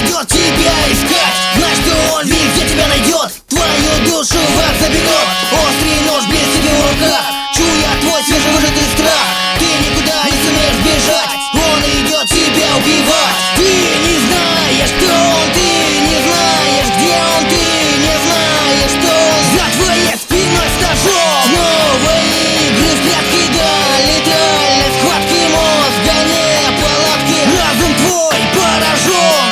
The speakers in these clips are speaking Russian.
идет тебя искать. Знай, что он везде тебя найдет, твою душу в ад заберет. Острый нож блестит в его руках, чуя твой свежевыжатый страх. Ты никуда не сумеешь бежать, он идет тебя убивать. Ты не знаешь, кто он, ты не знаешь, где он, ты не знаешь, что он за твоей спиной с ножом. Снова игры в прятки, да, летальной схватки, мозга не палатки, разум твой поражен.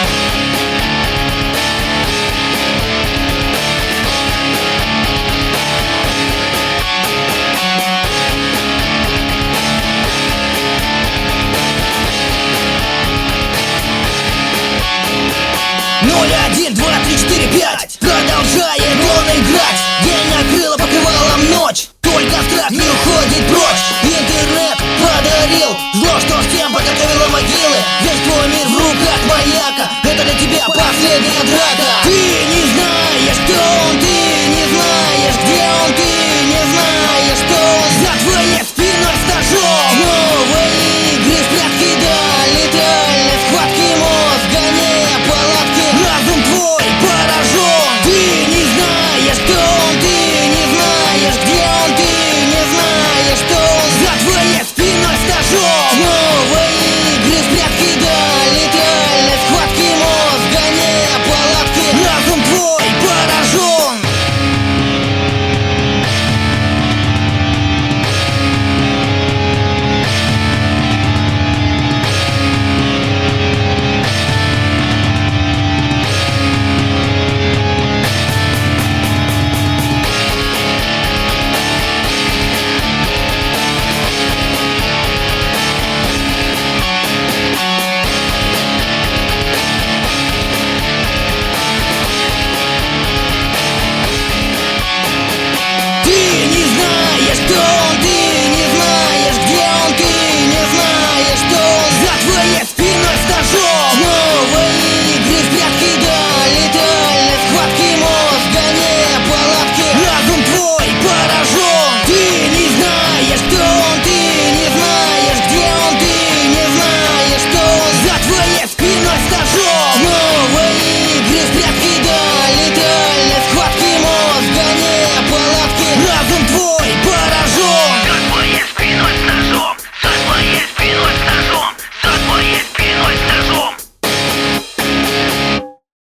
0, 1, 2, 3, 4, 5. Продолжает он играть. День накрыла покрывалом ночь, только страх не уходит прочь. Интернет подарил зло, что всем подготовила могилы. Весь твой мир в руках маяка, это для тебя последняя драка. Ты